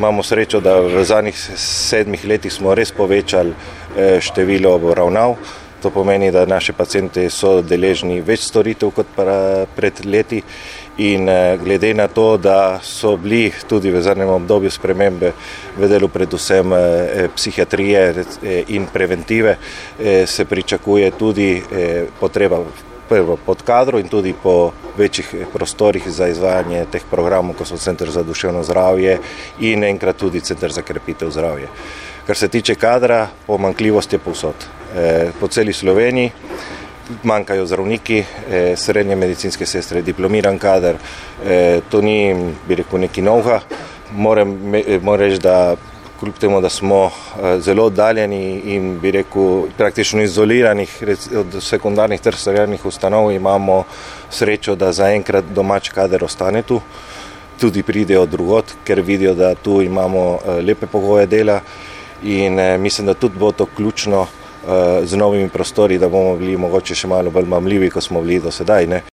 imamo srečo, da v zadnjih 7 letih smo res povečali število obravnav. To pomeni, da naši pacienti so deležni več storitev kot pred leti in glede na to, da so bili tudi v zadnjem obdobju spremembe v delu predvsem psihiatrije in preventive, se pričakuje tudi potreba prvo pod kadro in tudi po večjih prostorih za izvajanje teh programov, kot so Center za duševno zdravje in enkrat tudi Center za krepitev zdravja. Kar se tiče kadra, pomanjkljivost je povsod. Po celi Sloveniji manjkajo zdravniki, srednje medicinske sestre, diplomiran kader, to ni, bi rekel, neki novega. Moram reči, da kljub temu, da smo zelo oddaljeni in, bi rekel, praktično izoliranih od sekundarnih terciarnih ustanov, imamo srečo, da zaenkrat domač kader ostane tu. Tudi pridejo drugod, ker vidijo, da tu imamo lepe pogoje dela in mislim, da tudi bo to ključno z novimi prostori, da bomo bili mogoče še malo bolj mamljivi, kot smo bili do sedaj, ne.